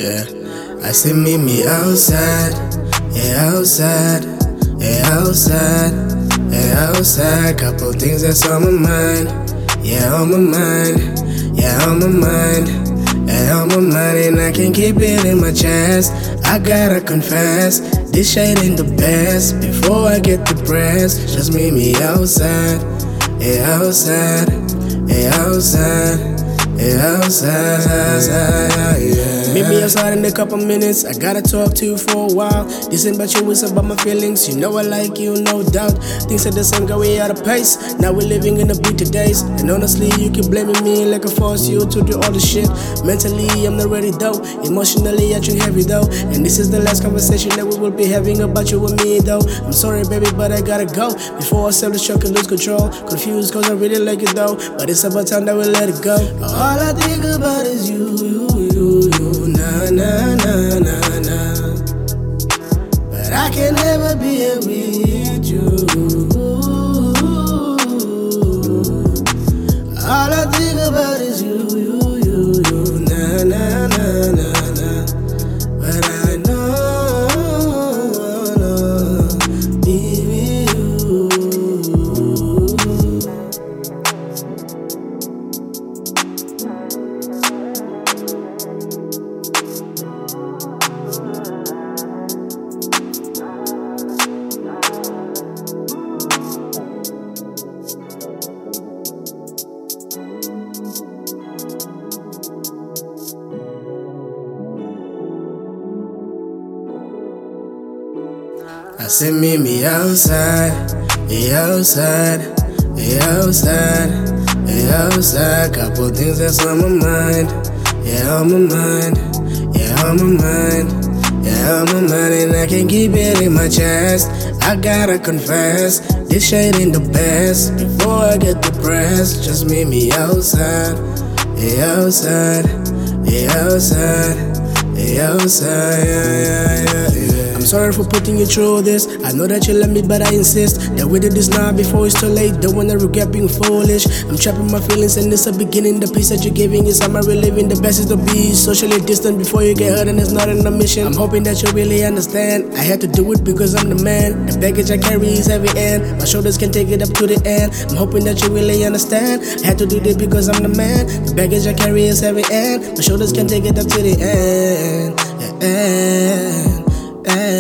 Yeah, I said meet me outside, yeah outside, yeah outside, yeah outside. Couple things that's on my mind, yeah on my mind, yeah on my mind, yeah on my mind, and I can't keep it in my chest. I gotta confess, this shit ain't the best. Before I get depressed, just meet me outside, yeah outside, yeah outside. Yeah, outside, yeah. Meet me outside in a couple minutes. I gotta talk to you for a while. This ain't about you, it's about my feelings. You know I like you, no doubt. Things are the same, go way out of pace. Now we're living in the beat days. And honestly, you keep blaming me like I force you to do all the shit. Mentally, I'm not ready though. Emotionally, I too heavy though. And this is the last conversation that we will be having about you and me though. I'm sorry, baby, but I gotta go before I self-destruct and lose control. Confused cause I really like it though, but it's about time that we let it go. All I think about is you, na na na na na. But I can never be here with you. All I think about is you, na na na na na. But I know be with you. I said meet me outside, yeah outside, yeah outside, yeah outside. Couple things that's on my mind, yeah on my mind, yeah on my mind, yeah on my mind, and I can't keep it in my chest. I gotta confess, this shit ain't the best. Before I get depressed, just meet me outside, yeah outside, yeah outside, yeah outside, yeah. I'm sorry for putting you through this. I know that you love me, but I insist that we did this now before it's too late. Don't wanna regret being foolish. I'm trapping my feelings and it's a beginning. The peace that you're giving is I'm reliving. The best is to be socially distant before you get hurt, and it's not an omission. I'm hoping that you really understand. I had to do it because I'm the man. The baggage I carry is heavy and my shoulders can take it up to the end. I'm hoping that you really understand. I had to do this because I'm the man. The baggage I carry is heavy and my shoulders can take it up to the end.